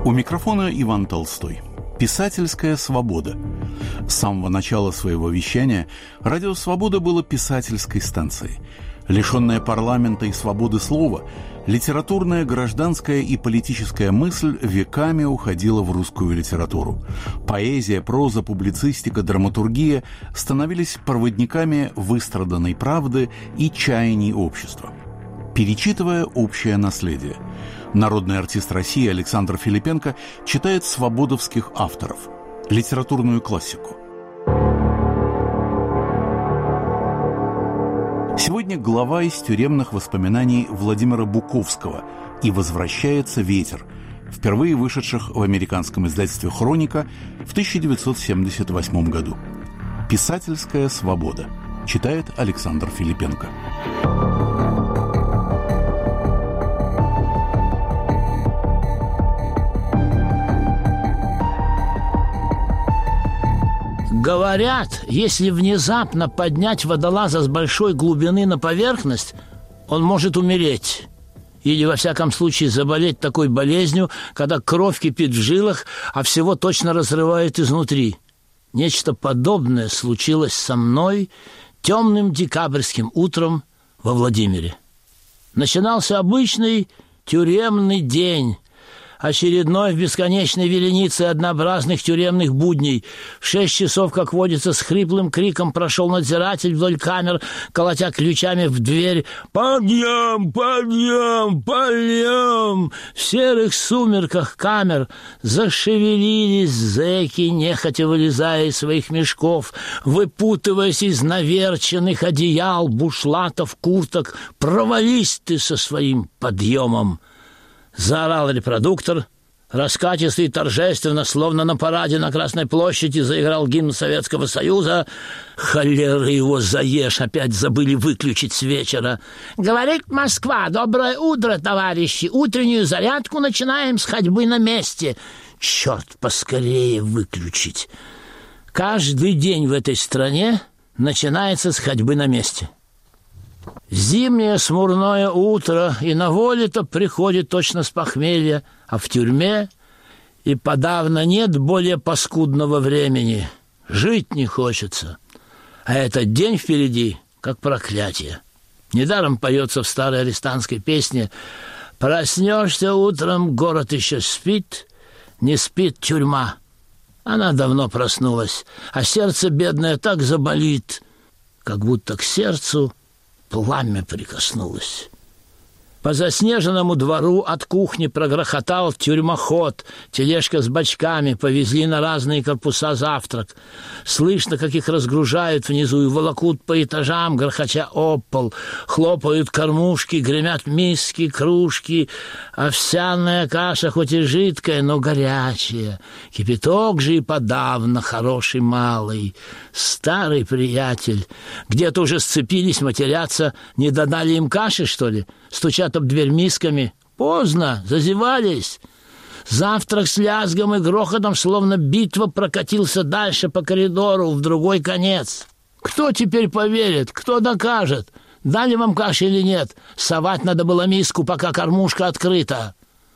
У микрофона Иван Толстой. Писательская свобода. С самого начала своего вещания радио «Свобода» было писательской станцией. Лишенная парламента и свободы слова, литературная, гражданская и политическая мысль веками уходила в русскую литературу. Поэзия, проза, публицистика, драматургия становились проводниками выстраданной правды и чаяний общества. Перечитывая общее наследие, народный артист России Александр Филипенко читает свободовских авторов, литературную классику. Сегодня глава из тюремных воспоминаний Владимира Буковского «И возвращается ветер», впервые вышедших в американском издательстве «Хроника» в 1978 году. «Писательская свобода», читает Александр Филипенко. Говорят, если внезапно поднять водолаза с большой глубины на поверхность, он может умереть. Или, во всяком случае, заболеть такой болезнью, когда кровь кипит в жилах, а всего точно разрывает изнутри. Нечто подобное случилось со мной темным декабрьским утром во Владимире. Начинался обычный тюремный день, очередной в бесконечной веренице однообразных тюремных будней. В 6 часов, как водится, с хриплым криком прошел надзиратель вдоль камер, колотя ключами в дверь. «Подъем! Подъем! Подъем!» В серых сумерках камер зашевелились зэки, нехотя вылезая из своих мешков, выпутываясь из наверченных одеял, бушлатов, курток. «Провались ты со своим подъемом!» Заорал репродуктор, раскатисто и торжественно, словно на параде на Красной площади, заиграл гимн Советского Союза. Холера его заешь, опять забыли выключить с вечера. «Говорит Москва, доброе утро, товарищи, утреннюю зарядку начинаем с ходьбы на месте». Черт, поскорее выключить. Каждый день в этой стране начинается с ходьбы на месте. Зимнее смурное утро, и на воле-то приходит точно с похмелья, а в тюрьме и подавно нет более паскудного времени. Жить не хочется, а этот день впереди, как проклятие. Недаром поется в старой арестантской песне: «Проснешься утром, город еще спит, не спит тюрьма». Она давно проснулась, а сердце бедное так заболит, как будто к сердцу пламя прикоснулось. По заснеженному двору от кухни прогрохотал тюрьмоход. Тележка с бочками, повезли на разные корпуса завтрак. Слышно, как их разгружают внизу и волокут по этажам, грохоча об пол. Хлопают кормушки, гремят миски, кружки. Овсяная каша хоть и жидкая, но горячая. Кипяток же и подавно хороший малый. Старый приятель. Где-то уже сцепились, матерятся. Не додали им каши, что ли? Стучат об дверь мисками. Поздно, зазевались. Завтрак с лязгом и грохотом, словно битва, прокатился дальше по коридору, в другой конец. Кто теперь поверит? Кто докажет? Дали вам каши или нет? Совать надо было миску, пока кормушка открыта.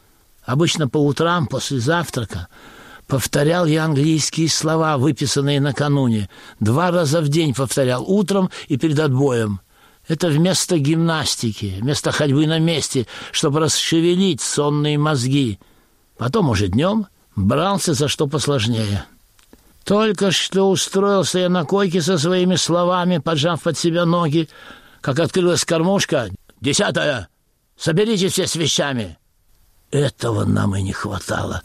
Обычно по утрам после завтрака повторял я английские слова, выписанные накануне. 2 раза в день повторял, утром и перед отбоем. Это вместо гимнастики, вместо ходьбы на месте, чтобы расшевелить сонные мозги. Потом уже днем брался за что посложнее. Только что устроился я на койке со своими словами, поджав под себя ноги, как открылась кормушка. 10-я! Соберитесь все с вещами! Этого нам и не хватало.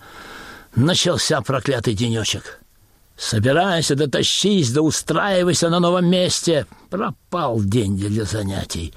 Начался проклятый денечек. Собирайся, да тащись, да устраивайся на новом месте. Пропал день для занятий.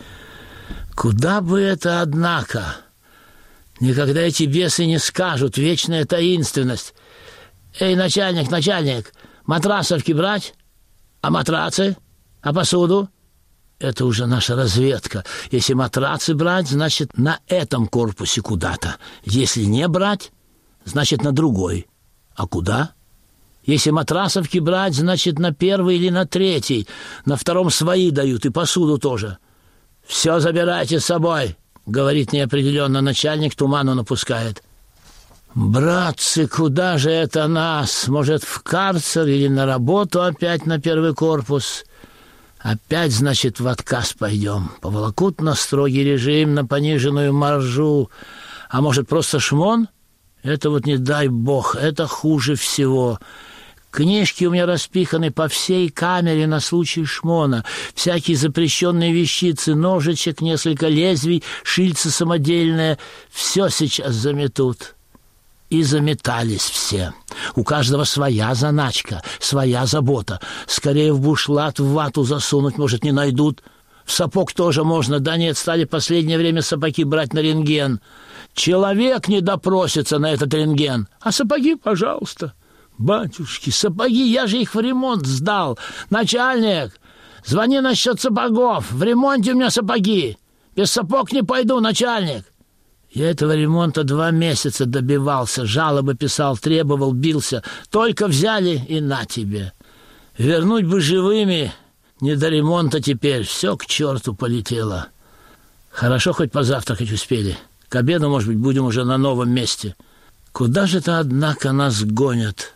Куда бы это, однако? Никогда эти бесы не скажут, вечная таинственность. Эй, начальник, матрасовки брать? А матрацы? А посуду? Это уже наша разведка. Если матрацы брать, значит, на этом корпусе куда-то. Если не брать, значит, на другой. А куда? Если матрасовки брать, значит, на 1-й или на 3-й. На 2-м свои дают, и посуду тоже. «Все забирайте с собой», — говорит неопределенно начальник, туману напускает. Братцы, куда же это нас? Может, в карцер или на работу опять на первый корпус? Опять, значит, в отказ пойдем. Поволокут на строгий режим, на пониженную маржу. А может, просто шмон? Это вот не дай бог, это хуже всего. Книжки у меня распиханы по всей камере на случай шмона. Всякие запрещенные вещицы, ножичек, несколько лезвий, шильца самодельное. Все сейчас заметут. И заметались все. У каждого своя заначка, своя забота. Скорее в бушлат, в вату засунуть, может, не найдут. В сапог тоже можно. Да нет, стали в последнее время сапоги брать на рентген. Человек не допросится на этот рентген. А сапоги, пожалуйста. Батюшки, сапоги, я же их в ремонт сдал. Начальник, звони насчет сапогов. В ремонте у меня сапоги. Без сапог не пойду, начальник. Я этого ремонта 2 месяца добивался, жалобы писал, требовал, бился. Только взяли и на тебе. Вернуть бы живыми, не до ремонта теперь. Все к черту полетело. Хорошо, хоть позавтракать успели. К обеду, может быть, будем уже на новом месте. Куда же это, однако, нас гонят?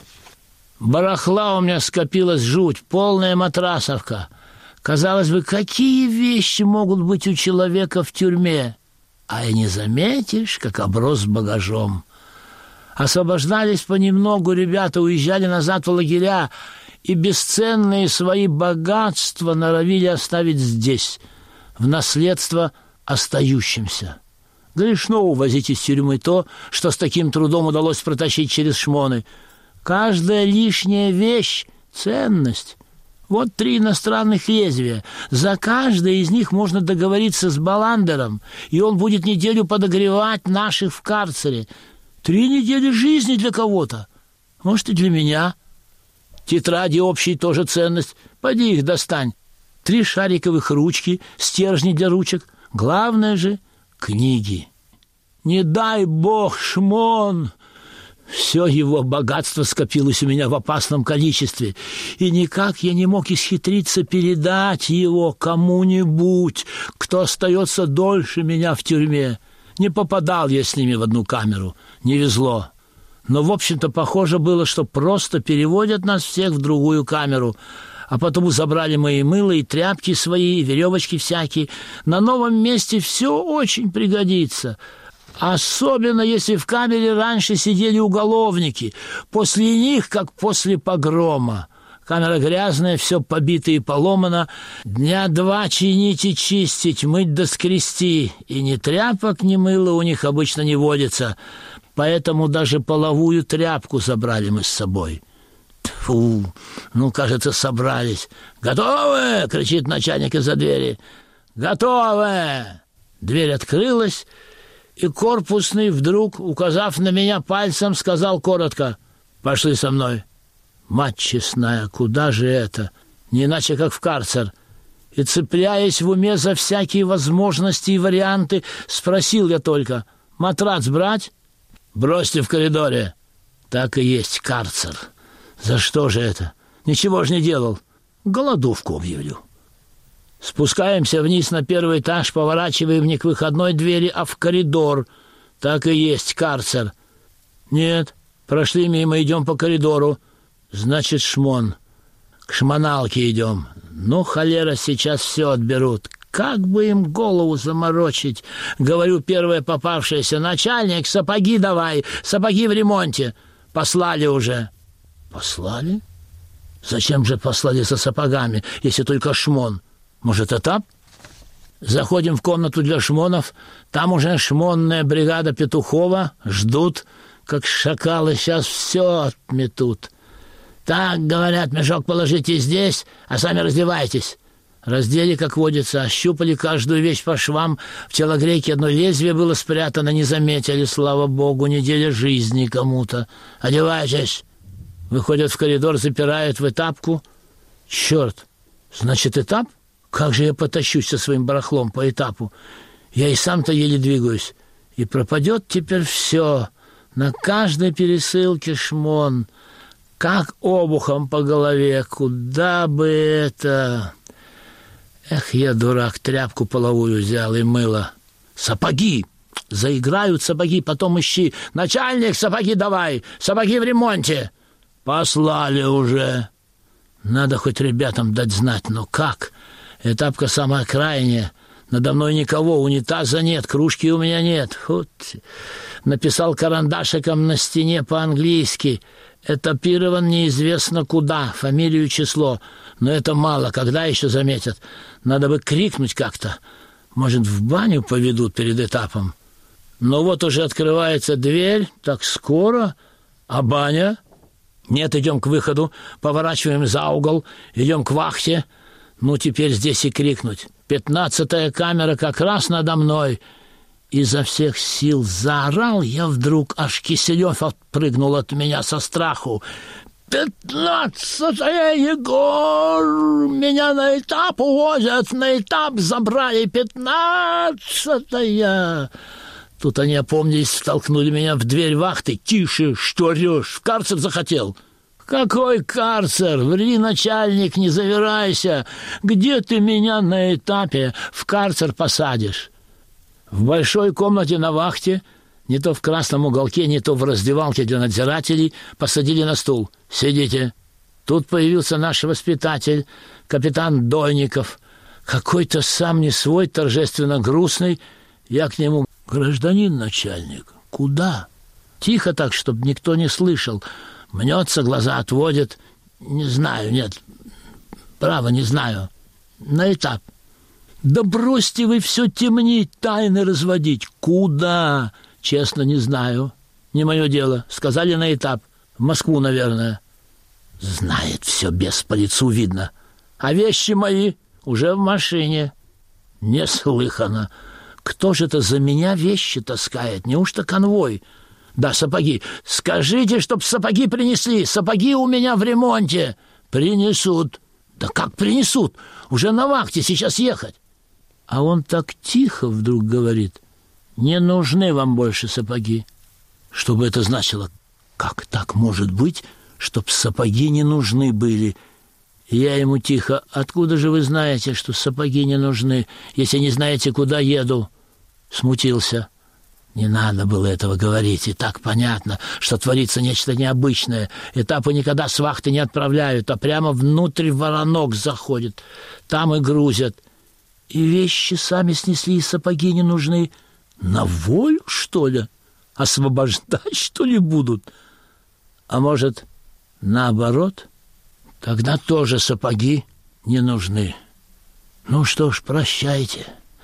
Барахла у меня скопилась жуть, полная матрасовка. Казалось бы, какие вещи могут быть у человека в тюрьме? А и не заметишь, как оброс багажом. Освобождались понемногу ребята, уезжали назад в лагеря, и бесценные свои богатства норовили оставить здесь, в наследство остающимся. Грешно увозить из тюрьмы то, что с таким трудом удалось протащить через шмоны. Каждая лишняя вещь — ценность. Вот 3 иностранных лезвия. За каждое из них можно договориться с Баландером, и он будет неделю подогревать наших в карцере. 3 недели жизни для кого-то. Может, и для меня. Тетради общие тоже ценность. Пойди их достань. 3 шариковых ручки, стержни для ручек. Главное же — книги. Не дай бог, шмон! Все его богатство скопилось у меня в опасном количестве, и никак я не мог исхитриться передать его кому-нибудь, кто остается дольше меня в тюрьме. Не попадал я с ними в одну камеру, не везло. Но, в общем-то, похоже было, что просто переводят нас всех в другую камеру, а потому забрали мои мыло и тряпки свои, и веревочки всякие. На новом месте все очень пригодится. Особенно, если в камере раньше сидели уголовники. После них, как после погрома. Камера грязная, все побито и поломано. 2 дня чинить и чистить, мыть да скрести. И ни тряпок, ни мыла у них обычно не водится. Поэтому даже половую тряпку забрали мы с собой. Тьфу, ну, кажется, собрались. «Готовы?» — кричит начальник из-за двери. «Готовы!» Дверь открылась, и корпусный вдруг, указав на меня пальцем, сказал коротко: «Пошли со мной». Мать честная, куда же это? Не иначе, как в карцер. И, цепляясь в уме за всякие возможности и варианты, спросил я только: «Матрац брать?» «Бросьте в коридоре». Так и есть карцер. За что же это? Ничего же не делал. Голодовку объявлю. Спускаемся вниз на 1-й этаж, поворачиваем не к выходной двери, а в коридор. Так и есть карцер. Нет, прошли мимо, идем по коридору. Значит, шмон. К шмоналке идем. Ну, холера, сейчас все отберут. Как бы им голову заморочить? Говорю, первое попавшееся: «Начальник, сапоги давай, сапоги в ремонте». Послали уже. Послали? Зачем же послали со сапогами, если только шмон? Может, этап? Заходим в комнату для шмонов. Там уже шмонная бригада Петухова. Ждут, как шакалы, сейчас все отметут. Так, говорят, мешок положите здесь, а сами раздевайтесь. Раздели, как водится, ощупали каждую вещь по швам. В телогрейке 1 лезвие было спрятано, не заметили, слава богу, неделя жизни кому-то. Одевайтесь. Выходят в коридор, запирают в этапку. Черт, значит, этап? Как же я потащусь со своим барахлом по этапу? Я и сам-то еле двигаюсь. И пропадет теперь все. На каждой пересылке шмон. Как обухом по голове. Куда бы это... Эх, я дурак, тряпку половую взял и мыло. Сапоги! Заиграют сапоги, потом ищи. Начальник, сапоги давай, сапоги в ремонте. Послали уже. Надо хоть ребятам дать знать, но как? Этапка самая крайняя. Надо мной никого, унитаза нет, кружки у меня нет. Вот. Написал карандашиком на стене по-английски. Этапирован неизвестно куда, фамилию, число. Но это мало, когда еще заметят? Надо бы крикнуть как-то. Может, в баню поведут перед этапом? Но вот уже открывается дверь, так скоро, а баня? Нет, идем к выходу, поворачиваем за угол, идем к вахте. Ну, теперь здесь и крикнуть. 15-я камера как раз надо мной. Изо всех сил заорал я вдруг, аж Киселев отпрыгнул от меня со страху. 15-я, Егор! Меня на этап увозят, на этап забрали 15-я! Тут они опомнились, втолкнули меня в дверь вахты. Тише, что орешь, в карцер захотел? Какой карцер? Ври, начальник, не завирайся. Где ты меня на этапе в карцер посадишь? В большой комнате на вахте, не то в красном уголке, не то в раздевалке для надзирателей, посадили на стул. Сидите. Тут появился наш воспитатель, капитан Дойников. Какой-то сам не свой, торжественно грустный. Я к нему: гражданин начальник, куда? Тихо так, чтобы никто не слышал. Мнется, глаза отводит. Не знаю, нет, право, не знаю. На этап. Да бросьте вы все темнить, тайны разводить. Куда? Честно, не знаю. Не мое дело. Сказали на этап. В Москву, наверное. Знает все, без по лицу видно. А вещи мои уже в машине. Неслыханно. Кто же это за меня вещи таскает? Неужто конвой? Да, сапоги. Скажите, чтоб сапоги принесли. Сапоги у меня в ремонте. Принесут. Да как принесут? Уже на вахте, сейчас ехать. А он так тихо вдруг говорит: не нужны вам больше сапоги. Что бы это значило? Как так может быть, чтоб сапоги не нужны были? И я ему тихо: откуда же вы знаете, что сапоги не нужны, если не знаете, куда еду? Смутился. Не надо было этого говорить, и так понятно, что творится нечто необычное. Этапы никогда с вахты не отправляют, а прямо внутрь воронок заходят. Там и грузят. И вещи сами снесли, и сапоги не нужны. На волю, что ли? Освобождать, что ли, будут? А может, наоборот? Тогда тоже сапоги не нужны. Ну что ж, прощайте.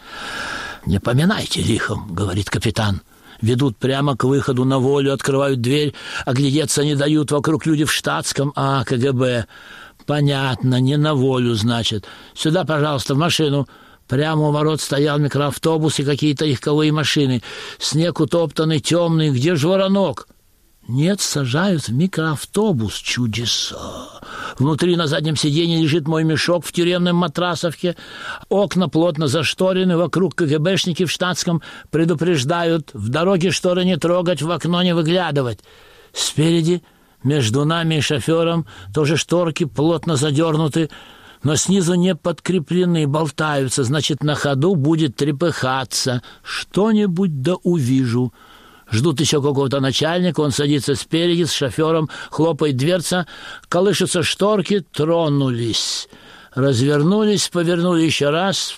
«Не поминайте лихом», — говорит капитан. Ведут прямо к выходу на волю, открывают дверь, оглядеться не дают, вокруг люди в штатском, КГБ. Понятно, не на волю, значит. Сюда, пожалуйста, в машину. Прямо у ворот стоял микроавтобус и какие-то легковые машины. Снег утоптанный, темный. Где же воронок? Нет, сажают в микроавтобус. Чудеса! Внутри на заднем сиденье лежит мой мешок в тюремном матрасовке. Окна плотно зашторены, вокруг КГБшники в штатском предупреждают: в дороге шторы не трогать, в окно не выглядывать. Спереди, между нами и шофером, тоже шторки плотно задернуты, но снизу не подкреплены, болтаются, значит, на ходу будет трепыхаться. Что-нибудь да увижу. Ждут еще какого-то начальника, он садится спереди с шофером, хлопает дверца, колышутся шторки, тронулись. Развернулись, повернули еще раз,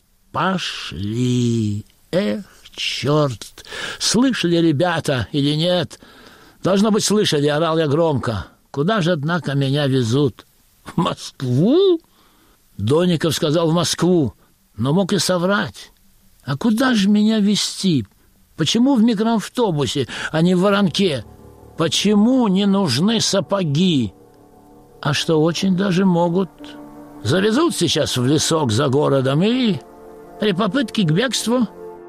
пошли. Эх, черт! Слышали ребята или нет? Должно быть, слышали, орал я громко. Куда же, однако, меня везут? В Москву? Донников сказал: в Москву, но мог и соврать. А куда же меня везти? Почему в микроавтобусе, а не в воронке? Почему не нужны сапоги? А что, очень даже могут. Завезут сейчас в лесок за городом и при попытке к бегству.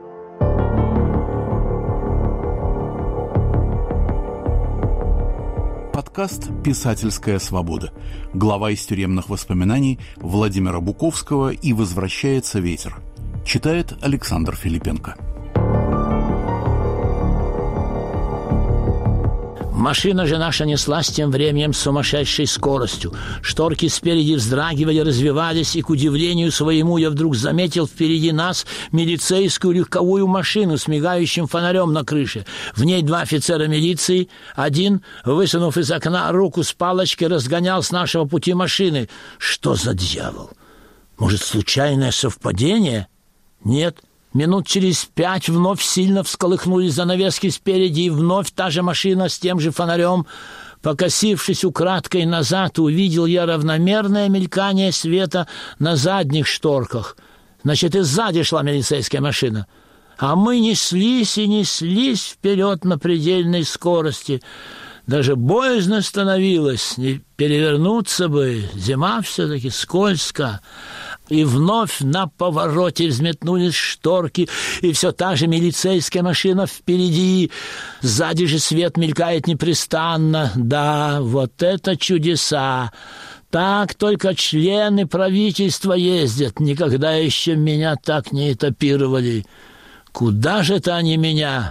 Подкаст «Писательская свобода». Глава из тюремных воспоминаний Владимира Буковского «И возвращается ветер». Читает Александр Филипенко. Машина же наша неслась тем временем с сумасшедшей скоростью. Шторки спереди вздрагивали, развивались, и, к удивлению своему, я вдруг заметил впереди нас милицейскую легковую машину с мигающим фонарем на крыше. В ней 2 офицера милиции. Один, высунув из окна руку с палочкой, разгонял с нашего пути машины. Что за дьявол? Может, случайное совпадение? Нет. Минут через 5 вновь сильно всколыхнулись занавески спереди, и вновь та же машина с тем же фонарем. Покосившись украдкой назад, увидел я равномерное мелькание света на задних шторках. Значит, и сзади шла милицейская машина. А мы неслись и неслись вперед на предельной скорости. Даже боязно становилось, не перевернуться бы, зима все-таки, скользко. И вновь на повороте взметнулись шторки, и все та же милицейская машина впереди. Сзади же свет мелькает непрестанно. Да, вот это чудеса! Так только члены правительства ездят. Никогда еще меня так не этапировали. Куда же это они меня?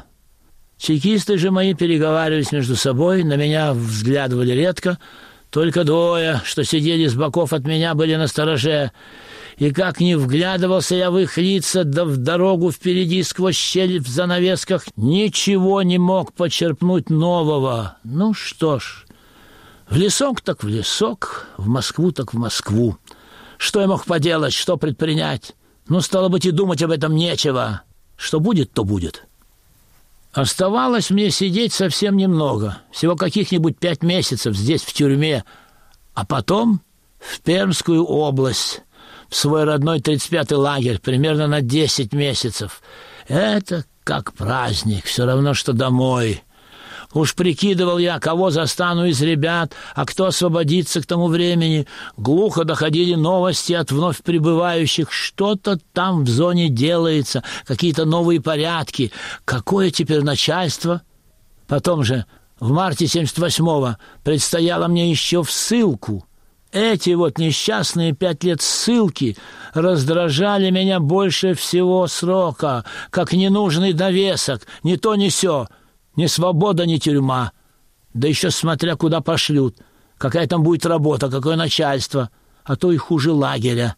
Чекисты же мои переговаривались между собой, на меня взглядывали редко. Только 2, что сидели с боков от меня, были настороже. И как ни вглядывался я в их лица, да в дорогу впереди сквозь щель в занавесках, ничего не мог почерпнуть нового. Ну что ж, в лесок так в лесок, в Москву так в Москву. Что я мог поделать, что предпринять? Ну, стало быть, и думать об этом нечего. Что будет, то будет. Оставалось мне сидеть совсем немного, всего каких-нибудь 5 месяцев здесь, в тюрьме, а потом в Пермскую область, в свой родной 35-й лагерь, примерно на 10 месяцев. Это как праздник, все равно, что домой. Уж прикидывал я, кого застану из ребят, а кто освободится к тому времени. Глухо доходили новости от вновь прибывающих. Что-то там в зоне делается, какие-то новые порядки. Какое теперь начальство? Потом же, в марте 78-го, предстояло мне еще в ссылку. Эти вот несчастные 5 лет ссылки раздражали меня больше всего срока, как ненужный довесок, ни то ни сё. Ни свобода, ни тюрьма. Да еще смотря куда пошлют. Какая там будет работа, какое начальство. А то и хуже лагеря.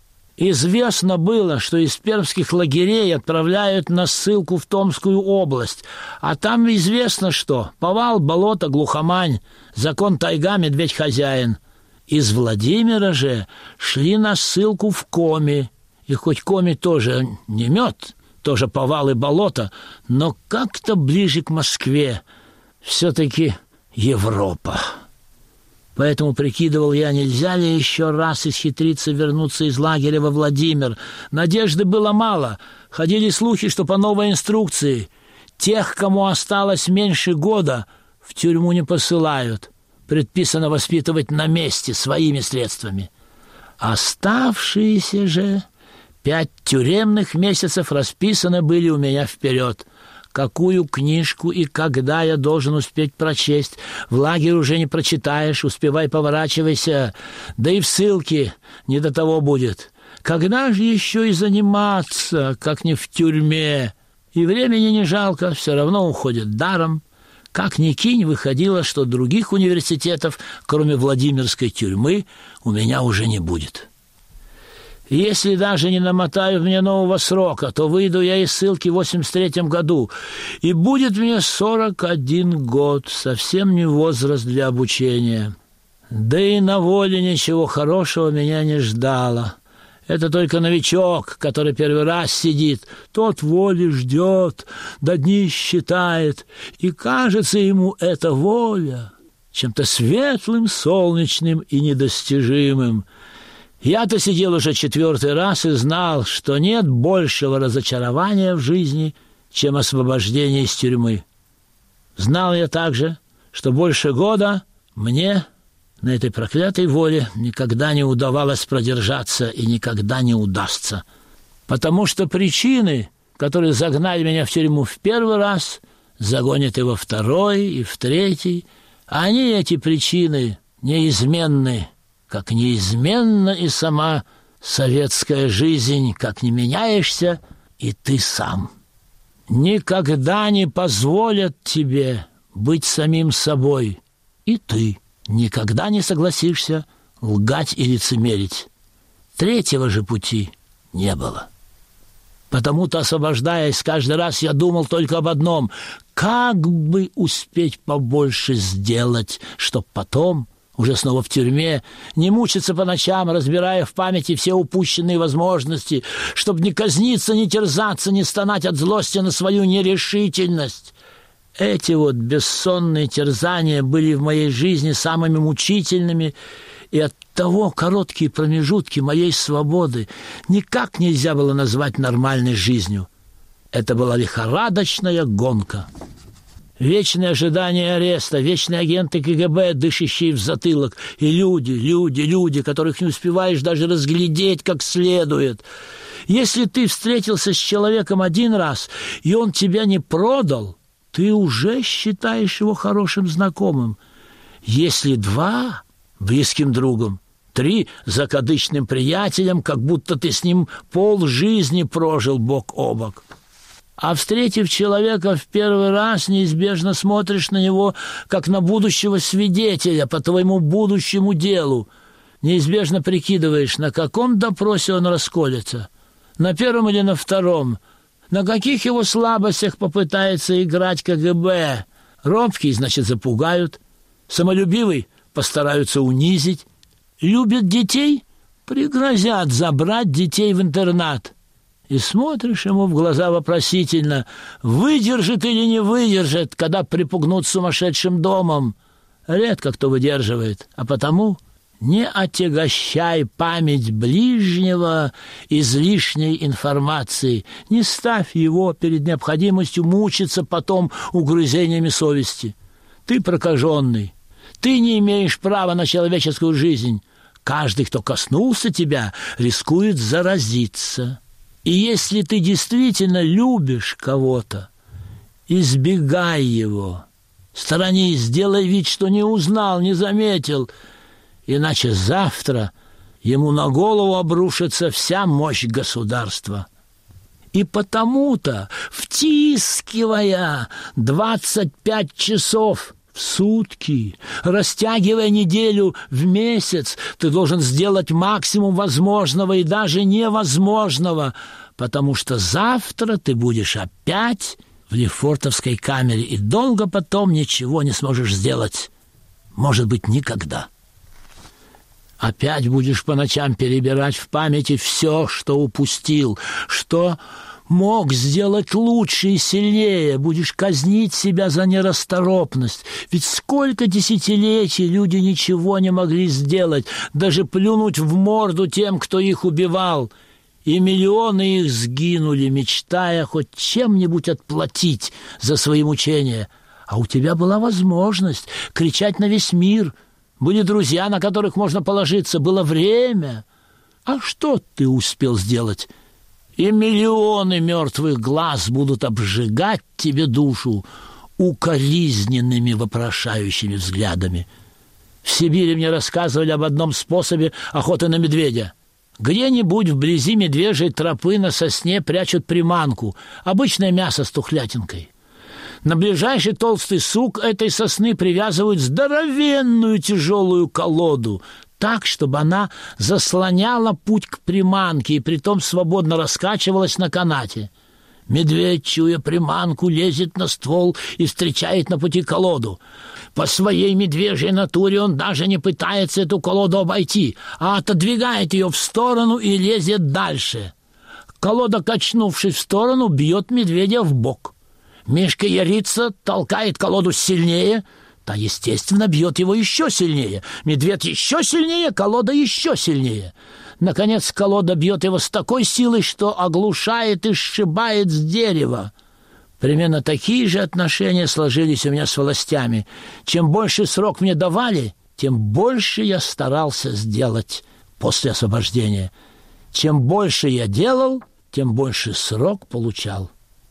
Известно было, что из пермских лагерей отправляют на ссылку в Томскую область. А там известно что. Повал, болото, глухомань. Закон тайга, медведь хозяин. Из Владимира же шли на ссылку в Коми. И хоть Коми тоже не мед, тоже повал и болото, но как-то ближе к Москве. Все-таки Европа. Поэтому прикидывал я, нельзя ли еще раз исхитриться вернуться из лагеря во Владимир. Надежды было мало. Ходили слухи, что по новой инструкции тех, кому осталось меньше года, в тюрьму не посылают. Предписано воспитывать на месте своими средствами. Оставшиеся же 5 тюремных месяцев расписаны были у меня вперед. Какую книжку и когда я должен успеть прочесть. В лагере уже не прочитаешь, успевай, поворачивайся. Да и в ссылке не до того будет. Когда же еще и заниматься, как не в тюрьме? И времени не жалко, все равно уходит даром. Как ни кинь, выходило, что других университетов, кроме Владимирской тюрьмы, у меня уже не будет. Если даже не намотают мне нового срока, то выйду я из ссылки в 83-м году, и будет мне 41 год, совсем не возраст для обучения. Да и на воле ничего хорошего меня не ждало. Это только новичок, который первый раз сидит, тот воли ждет, до дни считает, и кажется ему эта воля чем-то светлым, солнечным и недостижимым. Я-то сидел уже 4-й раз и знал, что нет большего разочарования в жизни, чем освобождение из тюрьмы. Знал я также, что больше года мне на этой проклятой воле никогда не удавалось продержаться и никогда не удастся. Потому что причины, которые загнали меня в тюрьму в 1-й раз, загонят и во 2-й, и в 3-й. Они, эти причины, неизменны. Как неизменна и сама советская жизнь, как не меняешься и ты сам. Никогда не позволят тебе быть самим собой. И ты никогда не согласишься лгать и лицемерить. Третьего же пути не было. Потому-то, освобождаясь, каждый раз я думал только об одном: как бы успеть побольше сделать, чтоб потом, уже снова в тюрьме, не мучиться по ночам, разбирая в памяти все упущенные возможности, чтоб не казниться, не терзаться, не стонать от злости на свою нерешительность. Эти вот бессонные терзания были в моей жизни самыми мучительными, и оттого короткие промежутки моей свободы никак нельзя было назвать нормальной жизнью. Это была лихорадочная гонка. Вечное ожидание ареста, вечные агенты КГБ, дышащие в затылок, и люди, которых не успеваешь даже разглядеть как следует. Если ты встретился с человеком один раз, и он тебя не продал, ты уже считаешь его хорошим знакомым. Если два — близким другом, 3 — закадычным приятелем, как будто ты с ним полжизни прожил бок о бок. А встретив человека в первый раз, неизбежно смотришь на него, как на будущего свидетеля по твоему будущему делу. Неизбежно прикидываешь, на каком допросе он расколется, на первом или на втором, на каких его слабостях попытается играть КГБ. Робкий, значит, запугают, самолюбивый постараются унизить, любят детей — пригрозят забрать детей в интернат. И смотришь ему в глаза вопросительно: выдержит или не выдержит, когда припугнут сумасшедшим домом. Редко кто выдерживает, а потому не отягощай память ближнего излишней информацией, не ставь его перед необходимостью мучиться потом угрызениями совести. Ты прокаженный, ты не имеешь права на человеческую жизнь. Каждый, кто коснулся тебя, рискует заразиться. И если ты действительно любишь кого-то, избегай его, сторонись, делай вид, что не узнал, не заметил, иначе завтра ему на голову обрушится вся мощь государства. И потому-то, втискивая 25 часов в сутки, растягивая неделю в месяц, ты должен сделать максимум возможного и даже невозможного, потому что завтра ты будешь опять в Лефортовской камере и долго потом ничего не сможешь сделать. Может быть, никогда. Опять будешь по ночам перебирать в памяти все, что упустил, что мог сделать лучше и сильнее, будешь казнить себя за нерасторопность. Ведь сколько десятилетий люди ничего не могли сделать, даже плюнуть в морду тем, кто их убивал. И миллионы их сгинули, мечтая хоть чем-нибудь отплатить за свои мучения. А у тебя была возможность кричать на весь мир. Были друзья, на которых можно положиться, было время. А что ты успел сделать? И миллионы мертвых глаз будут обжигать тебе душу укоризненными вопрошающими взглядами. В Сибири мне рассказывали об одном способе охоты на медведя. Где-нибудь вблизи медвежьей тропы на сосне прячут приманку, обычное мясо с тухлятинкой. На ближайший толстый сук этой сосны привязывают здоровенную тяжелую колоду, так, чтобы она заслоняла путь к приманке и притом свободно раскачивалась на канате. Медведь, чуя приманку, лезет на ствол и встречает на пути колоду. По своей медвежьей натуре он даже не пытается эту колоду обойти, а отодвигает ее в сторону и лезет дальше. Колода, качнувшись в сторону, бьет медведя в бок. Мишка ярится, толкает колоду сильнее, та, естественно, бьет его еще сильнее. Медведь еще сильнее, колода еще сильнее. Наконец, колода бьет его с такой силой, что оглушает и сшибает с дерева. Примерно такие же отношения сложились у меня с властями. Чем больше срок мне давали, тем больше я старался сделать после освобождения. Чем больше я делал, тем больше срок получал.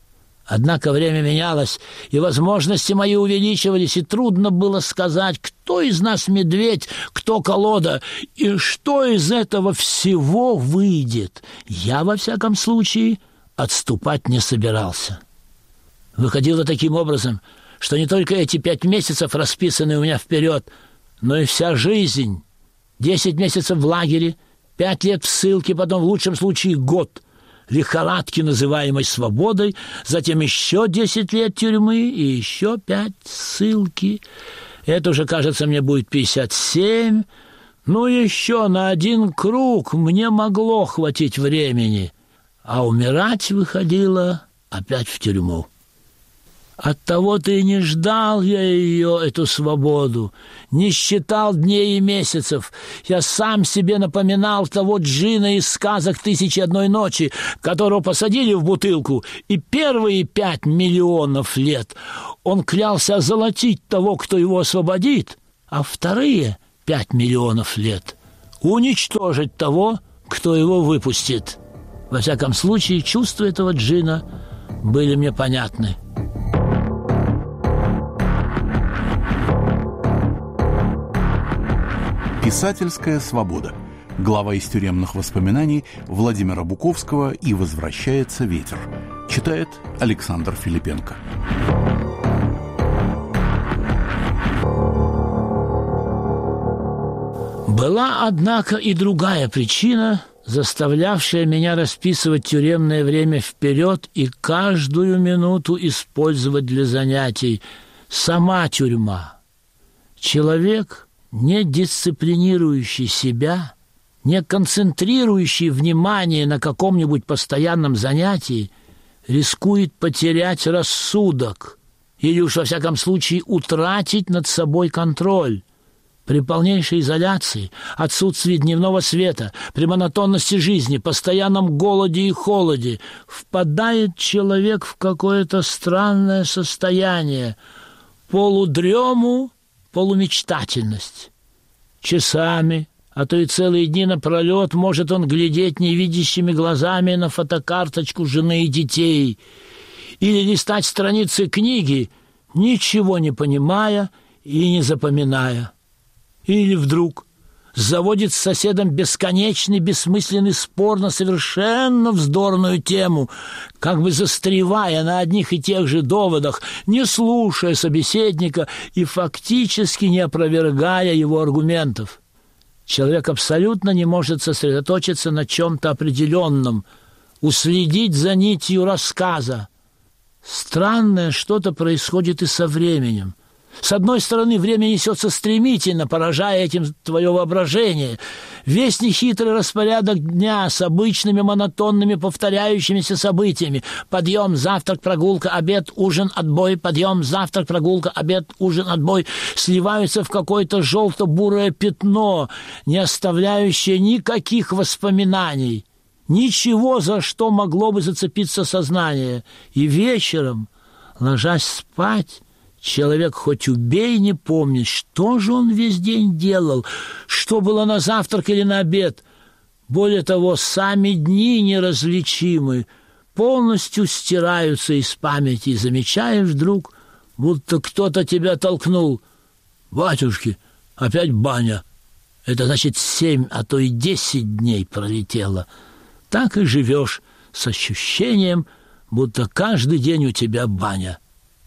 Однако время менялось, и возможности мои увеличивались, и трудно было сказать, кто из нас медведь, кто колода, и что из этого всего выйдет. Я, во всяком случае, отступать не собирался. Выходило таким образом, что не только эти 5 месяцев расписаны у меня вперед, но и вся жизнь. 10 месяцев в лагере, 5 лет в ссылке, потом в лучшем случае год лихорадки, называемой свободой, затем еще 10 лет тюрьмы и еще 5 ссылки. Это уже, кажется, мне будет 57. Ну, еще на 1 круг мне могло хватить времени, а умирать выходило опять в тюрьму. Оттого-то и не ждал я ее, эту свободу, не считал дней и месяцев. Я сам себе напоминал того джина из сказок «Тысячи одной ночи», которого посадили в бутылку, и первые 5 миллионов лет он клялся озолотить того, кто его освободит, а вторые 5 миллионов лет уничтожить того, кто его выпустит. Во всяком случае, чувства этого джина были мне понятны. Писательская свобода. Глава из тюремных воспоминаний Владимира Буковского «И возвращается ветер». Читает Александр Филипенко. Была, однако, и другая причина, заставлявшая меня расписывать тюремное время вперед и каждую минуту использовать для занятий. Сама тюрьма. Человек, не дисциплинирующий себя, не концентрирующий внимание на каком-нибудь постоянном занятии, рискует потерять рассудок или уж во всяком случае утратить над собой контроль. При полнейшей изоляции, отсутствии дневного света, при монотонности жизни, постоянном голоде и холоде впадает человек в какое-то странное состояние, полудрему, полумечтательность. Часами, а то и целые дни напролет может он глядеть невидящими глазами на фотокарточку жены и детей или листать страницы книги, ничего не понимая и не запоминая. Или вдруг заводит с соседом бесконечный, бессмысленный спор на совершенно вздорную тему, как бы застревая на одних и тех же доводах, не слушая собеседника и фактически не опровергая его аргументов. Человек абсолютно не может сосредоточиться на чем-то определенном, уследить за нитью рассказа. Странное что-то происходит и со временем. С одной стороны, время несется стремительно, поражая этим твое воображение. Весь нехитрый распорядок дня с обычными монотонными повторяющимися событиями. Подъем, завтрак, прогулка, обед, ужин, отбой. Подъем, завтрак, прогулка, обед, ужин, отбой. Сливаются в какое-то желто-бурое пятно, не оставляющее никаких воспоминаний. Ничего, за что могло бы зацепиться сознание. И вечером, ложась спать, человек хоть убей не помнит, что же он весь день делал, что было на завтрак или на обед. Более того, сами дни неразличимы, полностью стираются из памяти, и замечаешь вдруг, будто кто-то тебя толкнул. «Батюшки, опять баня!» Это значит 7, а то и 10 дней пролетело. Так и живешь с ощущением, будто каждый день у тебя баня.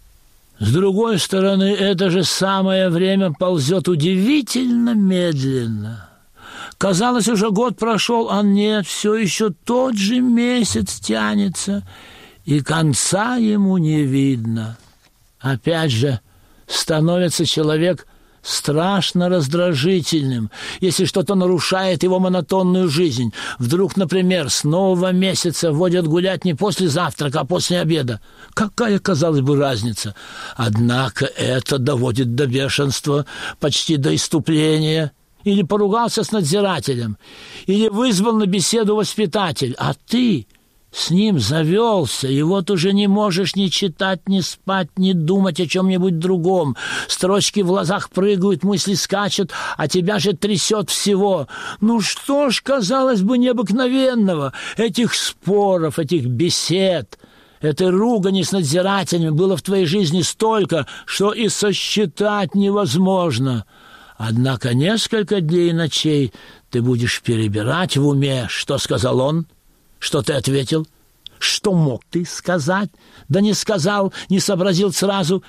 С другой стороны, это же самое время ползет удивительно медленно. Казалось, уже год прошел, а нет, все еще тот же месяц тянется, и конца ему не видно. Опять же, становится человек страшно раздражительным, если что-то нарушает его монотонную жизнь. Вдруг, например, с нового месяца водят гулять не после завтрака, а после обеда. Какая, казалось бы, разница? Однако это доводит до бешенства, почти до исступления. Или поругался с надзирателем, или вызвал на беседу воспитатель, а ты с ним завелся, и вот уже не можешь ни читать, ни спать, ни думать о чем-нибудь другом. Строчки в глазах прыгают, мысли скачут, а тебя же трясет всего. Ну что ж, казалось бы, необыкновенного? Этих споров, этих бесед, этой ругани с надзирателями было в твоей жизни столько, что и сосчитать невозможно. Однако несколько дней и ночей ты будешь перебирать в уме, что сказал он, что ты ответил? Что мог ты сказать? Да не сказал, не сообразил сразу.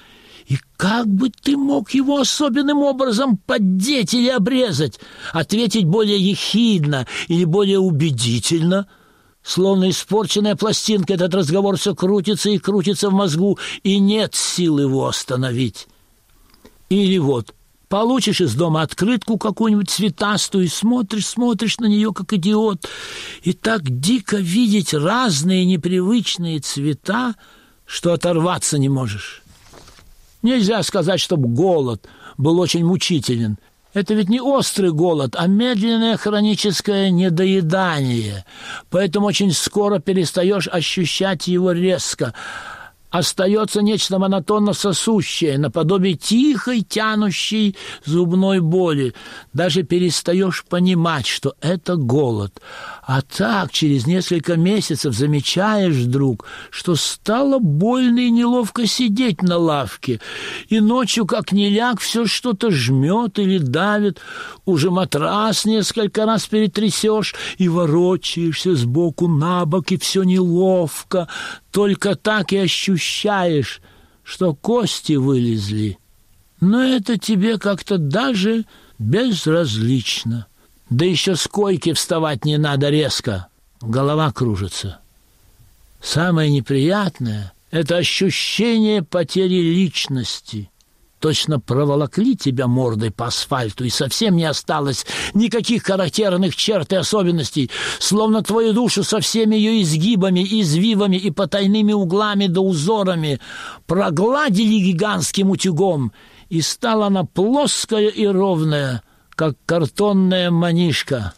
И как бы ты мог его особенным образом поддеть или обрезать, ответить более ехидно или более убедительно? Словно испорченная пластинка, этот разговор все крутится и крутится в мозгу, и нет сил его остановить. Или вот, получишь из дома открытку какую-нибудь цветастую и смотришь на нее, как идиот, и так дико видеть разные непривычные цвета, что оторваться не можешь. Нельзя сказать, чтобы голод был очень мучителен. Это ведь не острый голод, а медленное хроническое недоедание. Поэтому очень скоро перестаешь ощущать его резко. Остается нечто монотонно сосущее, наподобие тихой, тянущей зубной боли. Даже перестаешь понимать, что это голод. А так через несколько месяцев замечаешь вдруг, что стало больно и неловко сидеть на лавке. И ночью, как ни ляг, все что-то жмет или давит. Уже матрас несколько раз перетрясешь и ворочаешься сбоку на бок, и все неловко. Только так и ощущаешь, что кости вылезли. Но это тебе как-то даже безразлично. Да еще с койки вставать не надо резко. Голова кружится. Самое неприятное – это ощущение потери личности. Точно проволокли тебя мордой по асфальту, и совсем не осталось никаких характерных черт и особенностей, словно твою душу со всеми ее изгибами, извивами и потайными углами да узорами прогладили гигантским утюгом, и стала она плоская и ровная, как картонная манишка.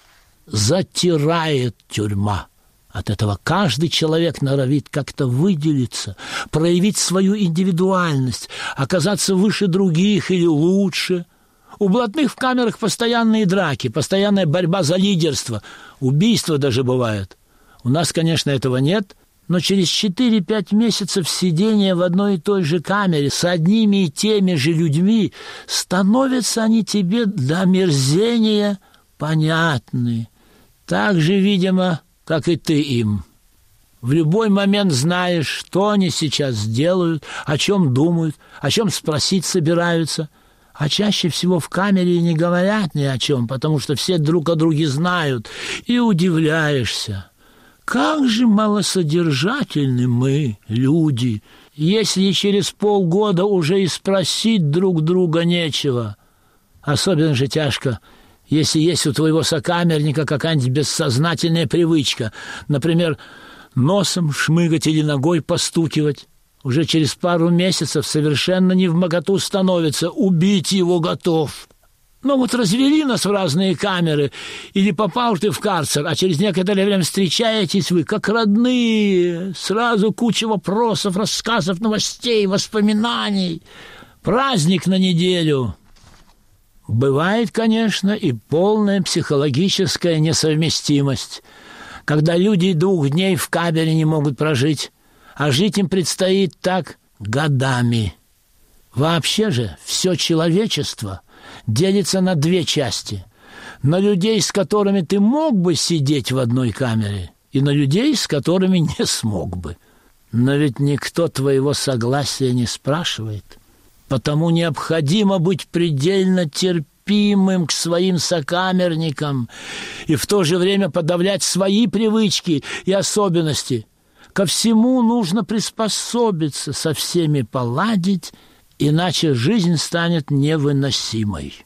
Затирает тюрьма. От этого каждый человек норовит как-то выделиться, проявить свою индивидуальность, оказаться выше других или лучше. У блатных в камерах постоянные драки, постоянная борьба за лидерство, убийства даже бывают. У нас, конечно, этого нет, но через 4-5 месяцев сидения в одной и той же камере с одними и теми же людьми становятся они тебе до омерзения понятны. Так же, видимо, как и ты им. В любой момент знаешь, что они сейчас делают, о чем думают, о чем спросить собираются. А чаще всего в камере и не говорят ни о чем, потому что все друг о друге знают, и удивляешься. Как же малосодержательны мы, люди, если через полгода уже и спросить друг друга нечего. Особенно же тяжко, если есть у твоего сокамерника какая-нибудь бессознательная привычка, например, носом шмыгать или ногой постукивать. Уже через пару месяцев совершенно невмоготу становится, убить его готов. Но вот развели нас в разные камеры, или попал ты в карцер, а через некоторое время встречаетесь вы, как родные, сразу куча вопросов, рассказов, новостей, воспоминаний. Праздник на неделю. Бывает, конечно, и полная психологическая несовместимость, когда люди 2 дней в камере не могут прожить, а жить им предстоит так годами. Вообще же все человечество делится на 2 части. На людей, с которыми ты мог бы сидеть в одной камере, и на людей, с которыми не смог бы. Но ведь никто твоего согласия не спрашивает. Потому необходимо быть предельно терпимым к своим сокамерникам и в то же время подавлять свои привычки и особенности. Ко всему нужно приспособиться, со всеми поладить, иначе жизнь станет невыносимой.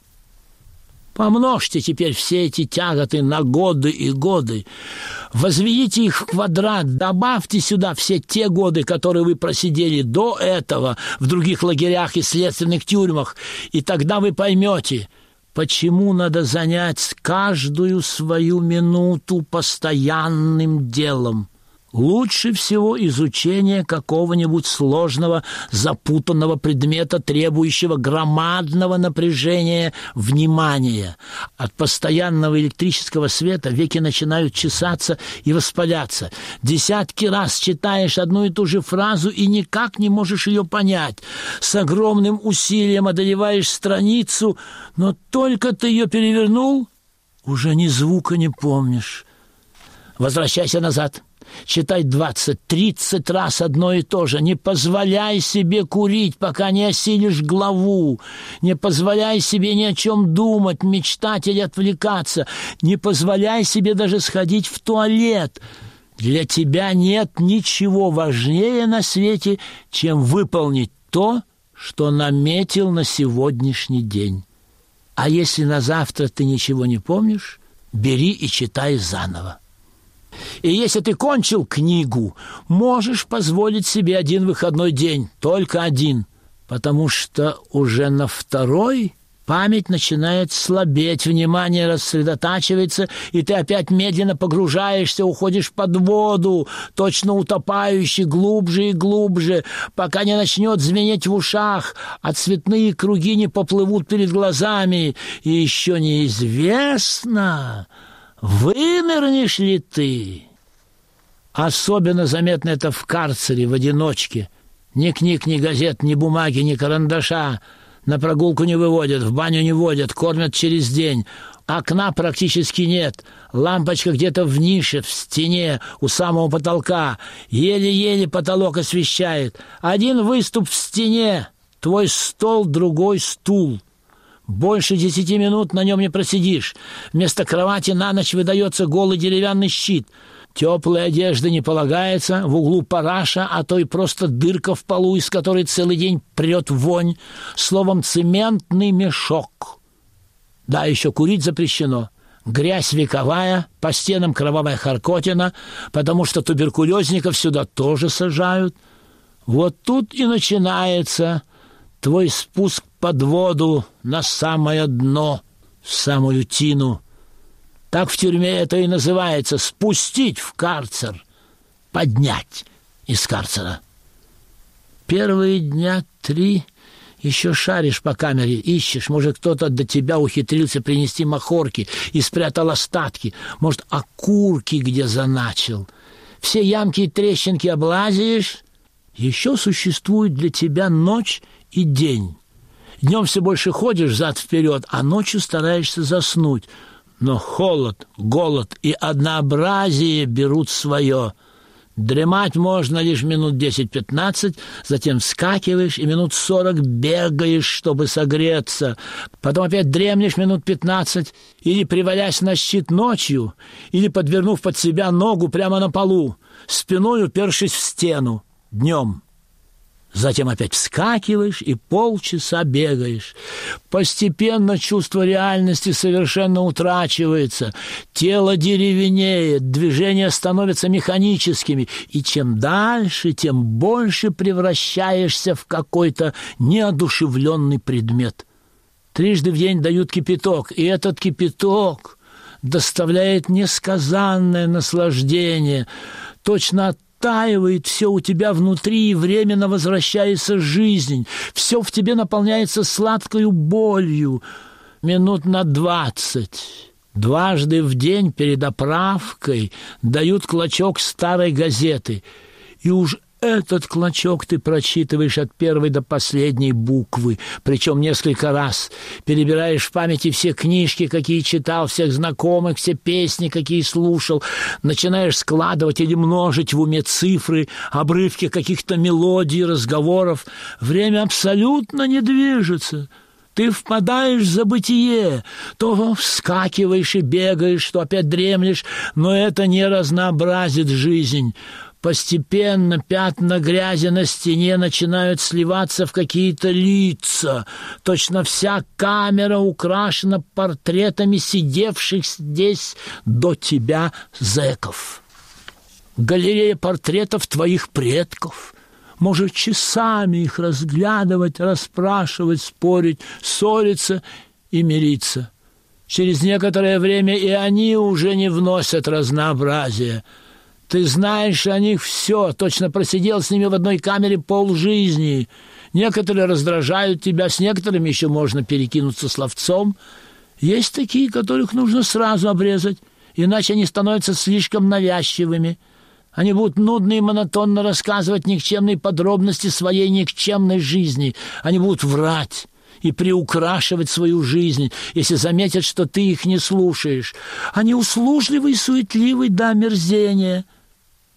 Помножьте теперь все эти тяготы на годы и годы. Возведите их в квадрат, добавьте сюда все те годы, которые вы просидели до этого в других лагерях и следственных тюрьмах, и тогда вы поймете, почему надо занять каждую свою минуту постоянным делом. Лучше всего изучение какого-нибудь сложного, запутанного предмета, требующего громадного напряжения внимания. От постоянного электрического света веки начинают чесаться и воспаляться. Десятки раз читаешь одну и ту же фразу и никак не можешь ее понять. С огромным усилием одолеваешь страницу, но только ты ее перевернул, уже ни звука не помнишь. Возвращайся назад. Читай 20-30 раз одно и то же. Не позволяй себе курить, пока не осилишь главу. Не позволяй себе ни о чем думать, мечтать или отвлекаться. Не позволяй себе даже сходить в туалет. Для тебя нет ничего важнее на свете, чем выполнить то, что наметил на сегодняшний день. А если на завтра ты ничего не помнишь, бери и читай заново. И если ты кончил книгу, можешь позволить себе один выходной день, только один, потому что уже на второй память начинает слабеть, внимание рассредотачивается, и ты опять медленно погружаешься, уходишь под воду, точно утопающий, глубже и глубже, пока не начнет звенеть в ушах, а цветные круги не поплывут перед глазами, и еще неизвестно, вынырнешь ли ты. Особенно заметно это в карцере, в одиночке. Ни книг, ни газет, ни бумаги, ни карандаша. На прогулку не выводят, в баню не водят, кормят через день. Окна практически нет. Лампочка где-то в нише, в стене, у самого потолка. Еле-еле потолок освещает. Один выступ в стене, твой стол, другой стул. Больше 10 минут на нем не просидишь. Вместо кровати на ночь выдается голый деревянный щит. Теплой одежды не полагается, в углу параша, а то и просто дырка в полу, из которой целый день прет вонь. Словом, цементный мешок. Да, еще курить запрещено. Грязь вековая, по стенам кровавая харкотина, потому что туберкулезников сюда тоже сажают. Вот тут и начинается твой спуск под воду на самое дно, в самую тину. Так в тюрьме это и называется — спустить в карцер, поднять из карцера. Первые дня 3 еще шаришь по камере, ищешь. Может, кто-то до тебя ухитрился принести махорки и спрятал остатки. Может, окурки где заначил. Все ямки и трещинки облазишь. Еще существует для тебя ночь и день. Днем все больше ходишь взад-вперед, а ночью стараешься заснуть. Но холод, голод и однообразие берут свое. Дремать можно лишь минут 10-15, затем вскакиваешь и минут 40 бегаешь, чтобы согреться. Потом опять дремлешь минут 15, или привалясь на щит ночью, или подвернув под себя ногу прямо на полу, спиной упершись в стену днем. Затем опять вскакиваешь и полчаса бегаешь. Постепенно чувство реальности совершенно утрачивается. Тело деревенеет, движения становятся механическими. И чем дальше, тем больше превращаешься в какой-то неодушевленный предмет. 3 в день дают кипяток, и этот кипяток доставляет несказанное наслаждение. Точно оттаивает все у тебя внутри, и временно возвращается жизнь. Все в тебе наполняется сладкою болью. Минут на 20. 2 в день перед оправкой дают клочок старой газеты. И уж этот клочок ты прочитываешь от первой до последней буквы, причем несколько раз. Перебираешь в памяти все книжки, какие читал, всех знакомых, все песни, какие слушал. Начинаешь складывать или множить в уме цифры, обрывки каких-то мелодий, разговоров. Время абсолютно не движется. Ты впадаешь в забытие, то вскакиваешь и бегаешь, то опять дремлешь, но это не разнообразит жизнь. Постепенно пятна грязи на стене начинают сливаться в какие-то лица. Точно вся камера украшена портретами сидевших здесь до тебя зэков. Галерея портретов твоих предков. Может, часами их разглядывать, расспрашивать, спорить, ссориться и мириться. Через некоторое время и они уже не вносят разнообразия. Ты знаешь о них все, точно просидел с ними в одной камере полжизни. Некоторые раздражают тебя, с некоторыми еще можно перекинуться словцом. Есть такие, которых нужно сразу обрезать, иначе они становятся слишком навязчивыми. Они будут нудно и монотонно рассказывать никчемные подробности своей никчемной жизни. Они будут врать и приукрашивать свою жизнь, если заметят, что ты их не слушаешь. Они услужливы и суетливы до омерзения.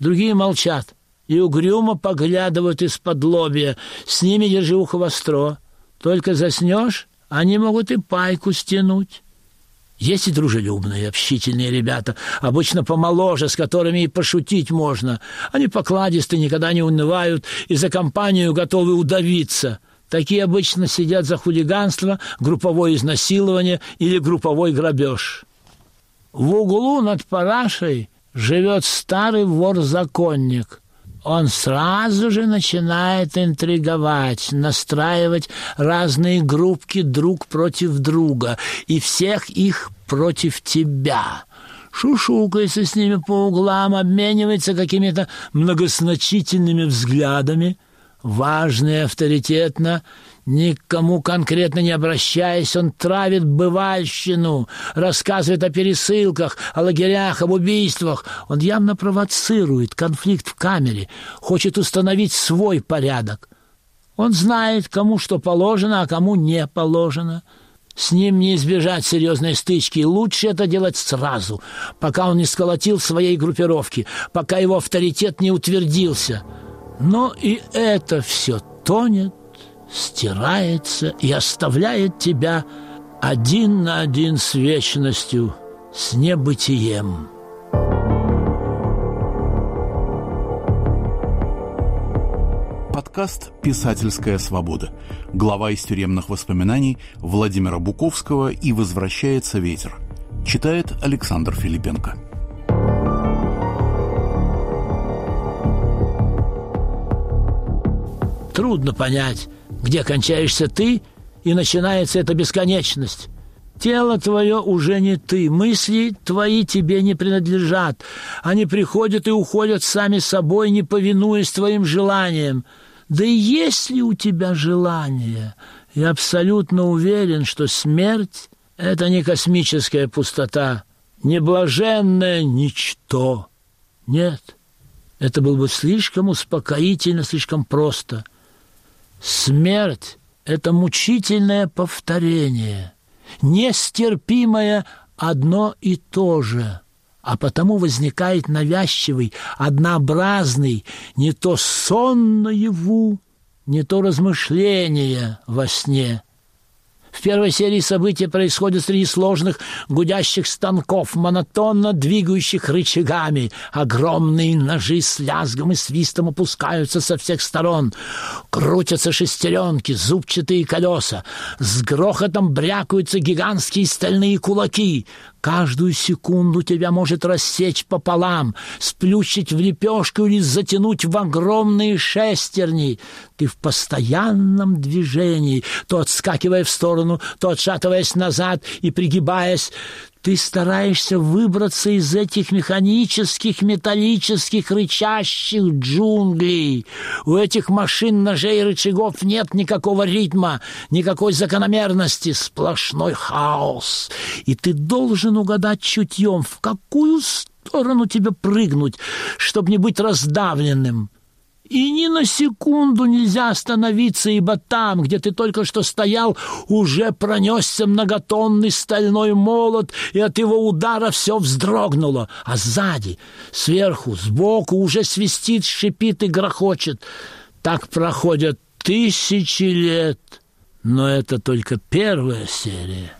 другие молчат и угрюмо поглядывают из-под лобья. С ними держи ухо востро. Только заснешь, они могут и пайку стянуть. Есть и дружелюбные, общительные ребята, обычно помоложе, с которыми и пошутить можно. Они покладисты, никогда не унывают и за компанию готовы удавиться. Такие обычно сидят за хулиганство, групповое изнасилование или групповой грабеж. В углу над парашей живет старый вор-законник. Он сразу же начинает интриговать, настраивать разные группки друг против друга и всех их против тебя. Шушукается с ними по углам, обменивается какими-то многозначительными взглядами. Важно и авторитетно, никому конкретно не обращаясь, он травит бывальщину, рассказывает о пересылках, о лагерях, об убийствах. Он явно провоцирует конфликт в камере, хочет установить свой порядок. Он знает, кому что положено, а кому не положено. С ним не избежать серьезной стычки, и лучше это делать сразу, пока он не сколотил своей группировки, пока его авторитет не утвердился. Но и это все тонет, стирается и оставляет тебя один на один с вечностью, с небытием. Подкаст «Писательская свобода». Глава из тюремных воспоминаний Владимира Буковского «И возвращается ветер». Читает Александр Филипенко. Трудно понять, где кончаешься ты и начинается эта бесконечность. Тело твое уже не ты, мысли твои тебе не принадлежат. Они приходят и уходят сами собой, не повинуясь твоим желаниям. Да и есть ли у тебя желание? Я абсолютно уверен, что смерть — это не космическая пустота, не блаженное ничто. Нет, это было бы слишком успокоительно, слишком просто. Смерть — это мучительное повторение, нестерпимое одно и то же, а потому возникает навязчивый, однообразный не то сон наяву, не то размышление во сне. В первой серии события происходят среди сложных гудящих станков, монотонно двигающих рычагами. Огромные ножи с лязгом и свистом опускаются со всех сторон. Крутятся шестеренки, зубчатые колеса. С грохотом брякаются гигантские стальные кулаки. Каждую секунду тебя может рассечь пополам, сплющить в лепешку или затянуть в огромные шестерни. Ты в постоянном движении, то отскакивая в сторону, то отшатываясь назад и пригибаясь. Ты стараешься выбраться из этих механических, металлических, рычащих джунглей. У этих машин, ножей и рычагов нет никакого ритма, никакой закономерности, сплошной хаос. И ты должен угадать чутьем, в какую сторону тебе прыгнуть, чтобы не быть раздавленным. И ни на секунду нельзя остановиться, ибо там, где ты только что стоял, уже пронесся многотонный стальной молот, и от его удара все вздрогнуло. А сзади, сверху, сбоку уже свистит, шипит и грохочет. Так проходят тысячи лет, но это только первая серия.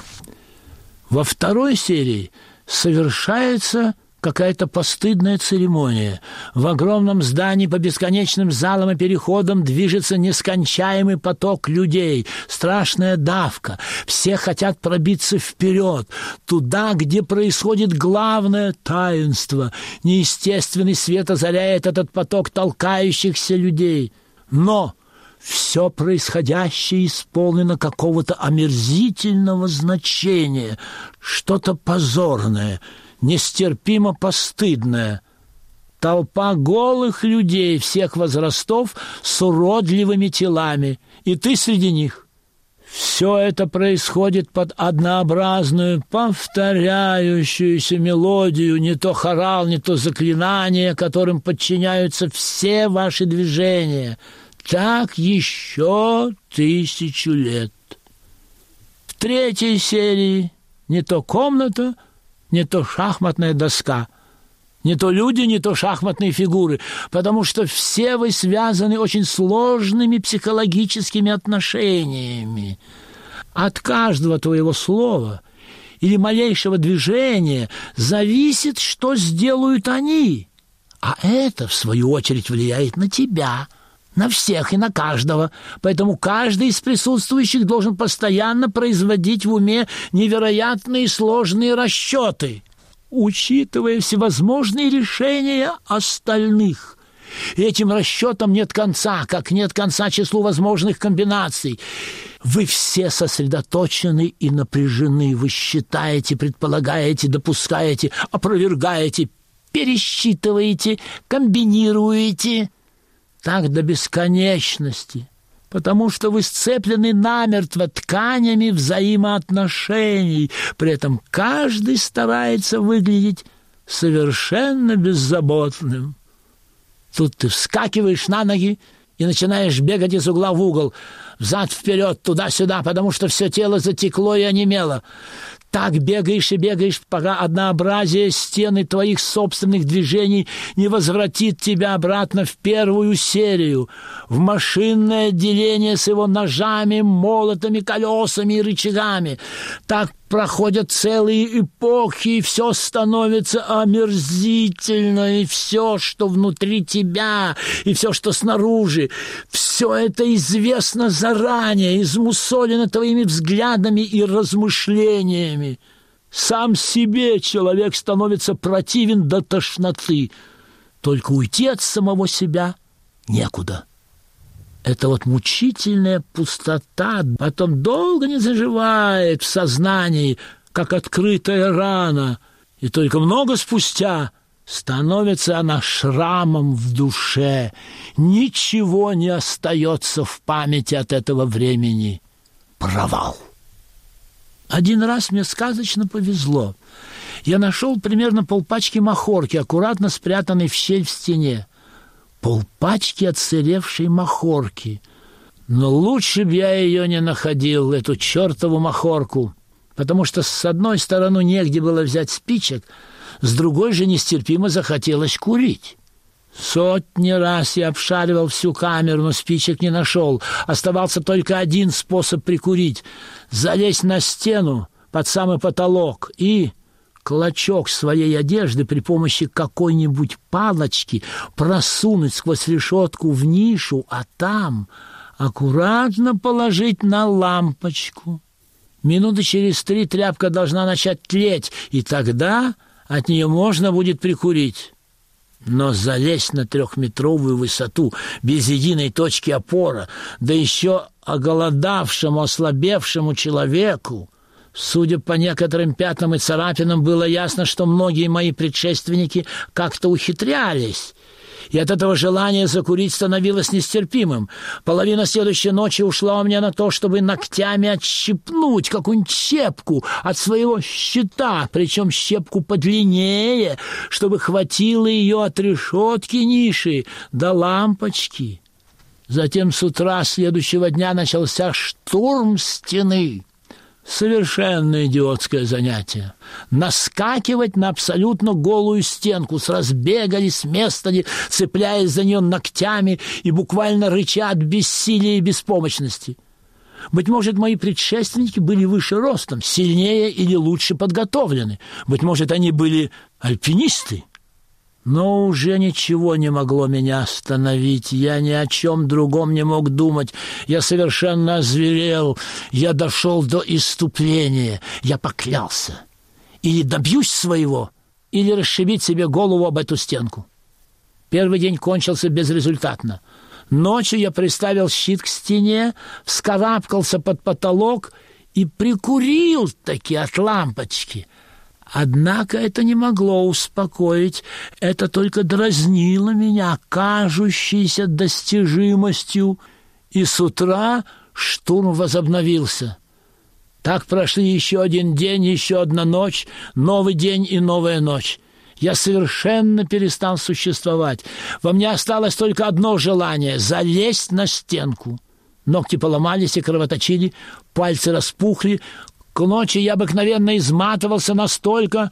Во второй серии совершается какая-то постыдная церемония. В огромном здании по бесконечным залам и переходам движется нескончаемый поток людей. Страшная давка. Все хотят пробиться вперед, туда, где происходит главное таинство. Неестественный свет озаряет этот поток толкающихся людей. Но все происходящее исполнено какого-то омерзительного значения, что-то позорное, нестерпимо постыдное. Толпа голых людей всех возрастов с уродливыми телами, и ты среди них. Все это происходит под однообразную, повторяющуюся мелодию, не то хорал, не то заклинание, которым подчиняются все ваши движения. Так еще 1000 лет. В третьей серии не то комната, не то шахматная доска. Не то люди, не то шахматные фигуры, потому что все вы связаны очень сложными психологическими отношениями. От каждого твоего слова или малейшего движения зависит, что сделают они. А это, в свою очередь, влияет на тебя, на всех и на каждого. Поэтому каждый из присутствующих должен постоянно производить в уме невероятные сложные расчеты, учитывая всевозможные решения остальных. И этим расчетам нет конца, как нет конца числу возможных комбинаций. Вы все сосредоточены и напряжены. Вы считаете, предполагаете, допускаете, опровергаете, пересчитываете, комбинируете. Так до бесконечности. Потому что вы сцеплены намертво тканями взаимоотношений. При этом каждый старается выглядеть совершенно беззаботным. Тут ты вскакиваешь на ноги и начинаешь бегать из угла в угол, взад-вперед, туда-сюда, потому что все тело затекло и онемело. Так бегаешь и бегаешь, пока однообразие стены твоих собственных движений не возвратит тебя обратно в первую серию, в машинное отделение с его ножами, молотами, колесами и рычагами. Так проходят целые эпохи, и все становится омерзительно, и все, что внутри тебя, и все, что снаружи, все это известно заранее, измусолено твоими взглядами и размышлениями. Сам себе человек становится противен до тошноты. Только уйти от самого себя некуда. Это вот мучительная пустота потом долго не заживает в сознании, как открытая рана, и только много спустя становится она шрамом в душе. Ничего не остается в памяти от этого времени. Провал. Один раз мне сказочно повезло. Я нашел примерно полпачки махорки, аккуратно спрятанной в щель в стене. Полпачки отсыревшей махорки. Но лучше бы я ее не находил, эту чертову махорку, потому что с одной стороны негде было взять спичек, с другой же нестерпимо захотелось курить. Сотни раз я обшаривал всю камеру, но спичек не нашел. Оставался только один способ прикурить — залезть на стену под самый потолок и клочок своей одежды при помощи какой-нибудь палочки просунуть сквозь решетку в нишу, а там аккуратно положить на лампочку. Минуты через 3 тряпка должна начать тлеть, и тогда от нее можно будет прикурить. Но залезть на 3-метровую высоту без единой точки опоры, да еще оголодавшему, ослабевшему человеку, судя по некоторым пятнам и царапинам, было ясно, что многие мои предшественники как-то ухитрялись. И от этого желание закурить становилось нестерпимым. Половина следующей ночи ушла у меня на то, чтобы ногтями отщипнуть какую-нибудь щепку от своего щита, причем щепку подлиннее, чтобы хватило ее от решетки ниши до лампочки. Затем с утра следующего дня начался штурм стены. Совершенно идиотское занятие. Наскакивать на абсолютно голую стенку, с разбега ли, с места ли, цепляясь за нее ногтями и буквально рыча от бессилия и беспомощности. Быть может, мои предшественники были выше ростом, сильнее или лучше подготовлены. Быть может, они были альпинисты. Но уже ничего не могло меня остановить. Я ни о чем другом не мог думать. Я совершенно озверел. Я дошел до исступления. Я поклялся. Или добьюсь своего, или расшибить себе голову об эту стенку. Первый день кончился безрезультатно. Ночью я приставил щит к стене, вскарабкался под потолок и прикурил-таки от лампочки. Однако это не могло успокоить, это только дразнило меня кажущейся достижимостью, и с утра штурм возобновился. Так прошли еще один день, еще одна ночь, новый день и новая ночь. Я совершенно перестал существовать. Во мне осталось только одно желание — залезть на стенку. Ногти поломались и кровоточили, пальцы распухли. К ночи я обыкновенно изматывался настолько,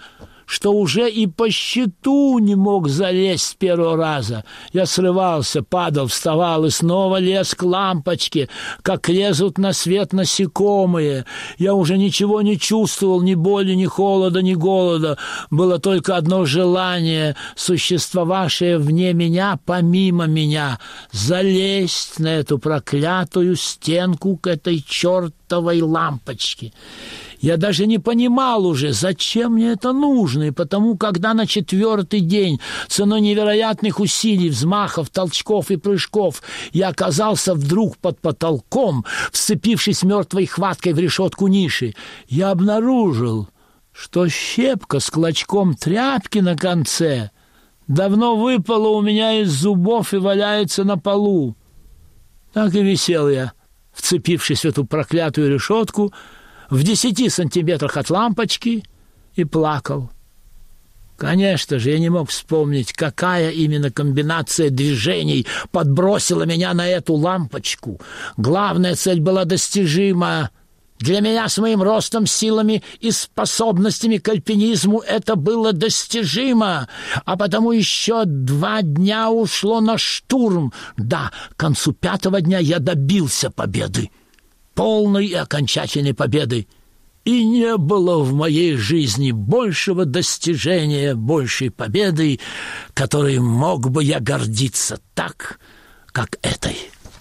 что уже и по щиту не мог залезть с первого раза. Я срывался, падал, вставал и снова лез к лампочке, как лезут на свет насекомые. Я уже ничего не чувствовал, ни боли, ни холода, ни голода. Было только одно желание, существовавшее вне меня, помимо меня, залезть на эту проклятую стенку к этой чертовой лампочке. Я даже не понимал уже, зачем мне это нужно, и потому, когда на 4-й день, ценой невероятных усилий, взмахов, толчков и прыжков, я оказался вдруг под потолком, вцепившись мертвой хваткой в решетку ниши, я обнаружил, что щепка с клочком тряпки на конце давно выпала у меня из зубов и валяется на полу. Так и висел я, вцепившись в эту проклятую решетку, в 10 сантиметрах от лампочки, и плакал. Конечно же, я не мог вспомнить, какая именно комбинация движений подбросила меня на эту лампочку. Главная цель была достижима. Для меня с моим ростом, силами и способностями к альпинизму это было достижимо, а потому еще 2 дня ушло на штурм. Да, к концу 5-го дня я добился победы. Полной и окончательной победы. И не было в моей жизни большего достижения, большей победы, которой мог бы я гордиться так, как этой.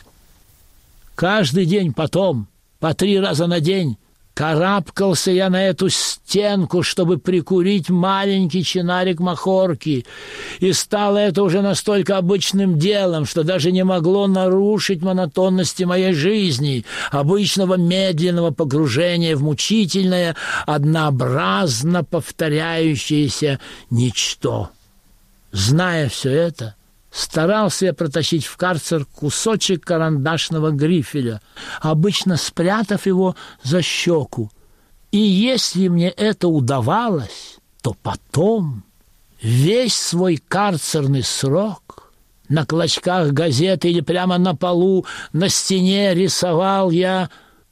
Каждый день потом, по 3 раза на день, карабкался я на эту стенку, чтобы прикурить маленький чинарик махорки, и стало это уже настолько обычным делом, что даже не могло нарушить монотонности моей жизни, обычного медленного погружения в мучительное, однообразно повторяющееся ничто. Зная все это, старался я протащить в карцер кусочек карандашного грифеля, обычно спрятав его за щеку. И если мне это удавалось, то потом весь свой карцерный срок на клочках газеты или прямо на полу, на стене рисовал я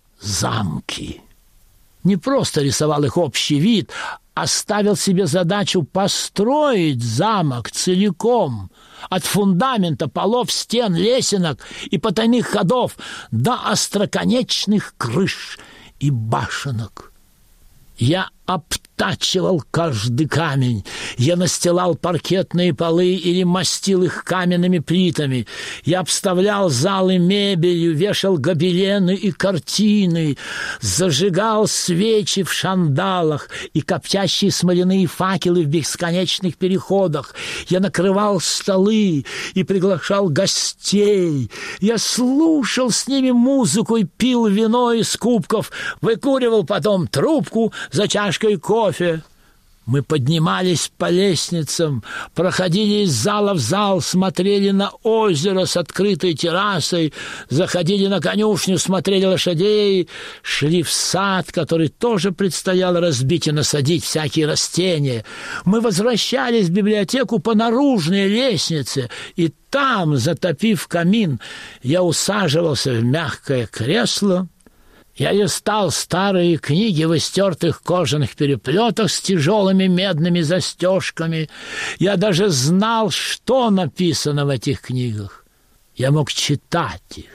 замки. Не просто рисовал их общий вид, а ставил себе задачу построить замок целиком, от фундамента, полов, стен, лесенок и потайных ходов до остроконечных крыш и башенок. Я обтачивал каждый камень, я настилал паркетные полы или мастил их каменными плитами, я обставлял залы мебелью, вешал гобелены и картины, зажигал свечи в шандалах и коптящие смоляные факелы в бесконечных переходах, я накрывал столы и приглашал гостей, я слушал с ними музыку и пил вино из кубков, выкуривал потом трубку за чашкой кофе. Мы поднимались по лестницам, проходили из зала в зал, смотрели на озеро с открытой террасой, заходили на конюшню, смотрели лошадей, шли в сад, который тоже предстояло разбить и насадить всякие растения. Мы возвращались в библиотеку по наружной лестнице, и там, затопив камин, я усаживался в мягкое кресло. Я листал старые книги в истертых кожаных переплетах с тяжелыми медными застежками. Я даже знал, что написано в этих книгах. Я мог читать их.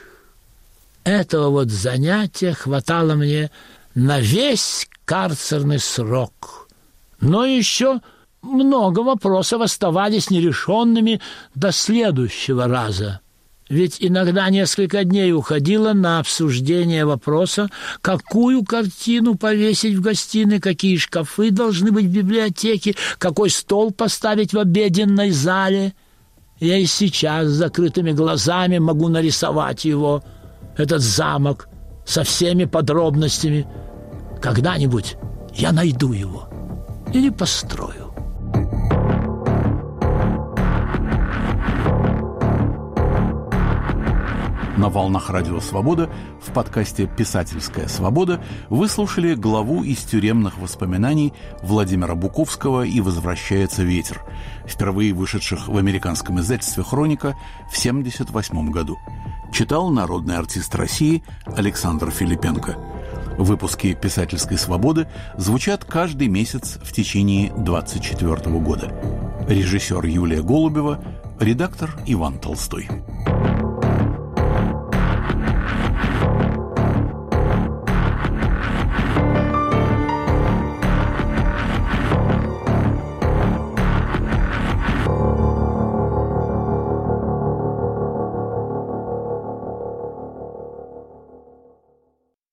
Этого вот занятия хватало мне на весь карцерный срок. Но еще много вопросов оставались нерешенными до следующего раза. Ведь иногда несколько дней уходило на обсуждение вопроса, какую картину повесить в гостиной, какие шкафы должны быть в библиотеке, какой стол поставить в обеденной зале. Я и сейчас с закрытыми глазами могу нарисовать его, этот замок, со всеми подробностями. Когда-нибудь я найду его или построю. На волнах Радио Свобода в подкасте «Писательская свобода» вы слушали главу из тюремных воспоминаний Владимира Буковского «И возвращается ветер», впервые вышедших в американском издательстве «Хроника» в 1978 году. Читал народный артист России Александр Филипенко. Выпуски «Писательской свободы» звучат каждый месяц в течение 2024 года. Режиссер Юлия Голубева, редактор Иван Толстой.